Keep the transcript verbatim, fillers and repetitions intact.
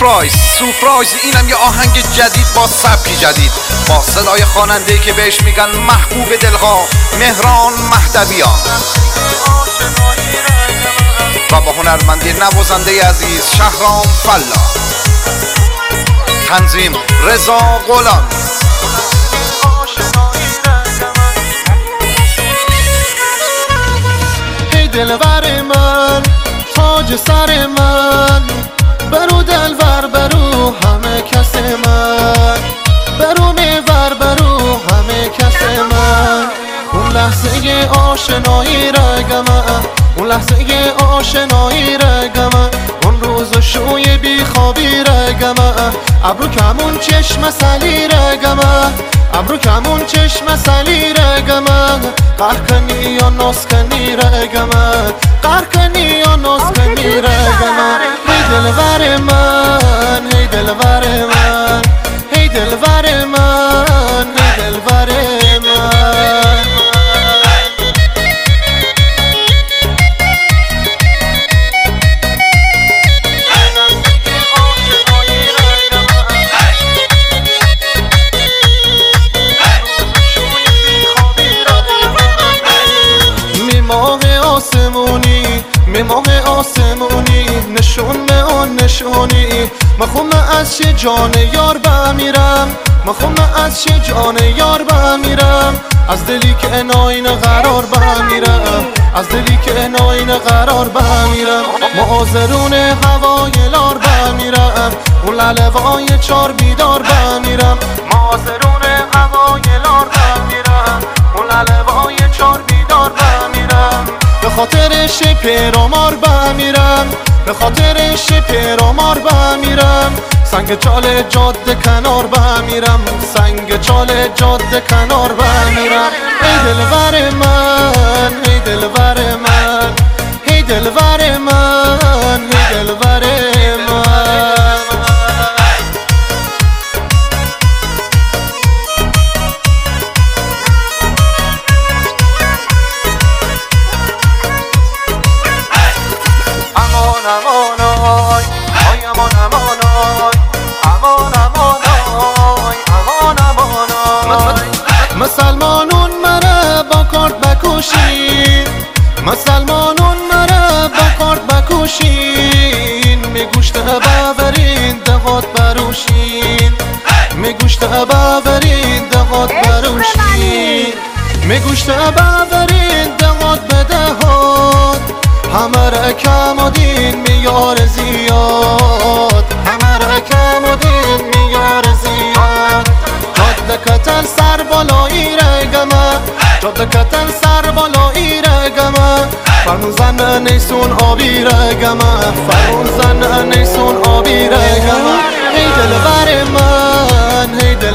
سورپرایز سورپرایز اینم یه آهنگ جدید با سبکی جدید، با صدای خواننده که بهش میگن محبوب دلها، مهران مهدویان، و با هنرمندی نوازنده عزیز شهرام فلا. تنظیم رضا غلام. ای دلبر من، تاج سر من، برو دلبر برو همه کس من، برو میور برو همه کس من. اون لحظه آشنایی رگمه، اون لحظه آشنایی رگمه، اون روز شوی بی خوابی رگمه، ابرو کمون چشم سلی رگمه، ابرو کمون چشم سلی رگمه، قهر کنی یا ناز کنی رگمه، قهر کنی یا ناز کنی رگمه. هی دلبر من، هی دلبر من، هی دلبر من، هی دلبر من. می ماه آسمونی نشون به آن نشونی، مخوم از چه جان یار بمیرم، مخوم از چه جان یار بمیرم، از دلی که ناین قرار بمیرم، از دلی که ناین قرار بمیرم. معاذرون هوای لار بمیرم، اون لالوای چار بیدار بمیرم، معاذرون هوای لار بمیرم، اون لالوای چار بیدار بمیرم. به خاطر شپ رامار بمیرم، به خاطر شپ رامار بمیرم، سنگ چال جاده کنار بمیرم، سنگ چال جاده کنار بمیرم. ای دلبر من، ای دلبر من، ای دلبر من، ای دلبر من. امان آی آی امان امان آی امان امان آی امان امان آی. مسلمانون مرا با کارت بکشین، مسلمانون مرا با کارت بکشین، می گوشت باورین دهات بروشین، می گوشت باورین دهات بروشین، می گوشت باورین دهات بدهات، همه را کم و دین میار زیاد، همه را کم و دین میار زیاد. جاده کتن سر بالایی رگمه، جاده کتن سر بالایی رگمه، فرمون زن نیسون آبی رگمه، فرمون زن نیسون آبی رگمه. ای دلبر من، ای دل